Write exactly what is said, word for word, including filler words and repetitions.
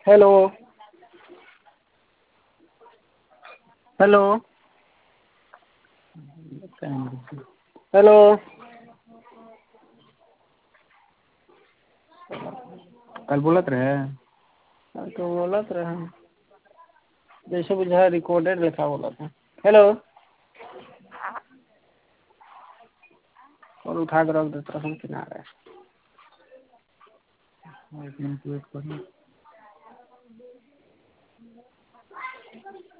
Hello hello hello कल बोलत रहे। हाँ, तो बोलत रहे जैसे बुझा रिकॉर्डेड लिखा बोला था। हेलो और उठा कर रख देता हूँ किनारे। एक मिनट वेट करो।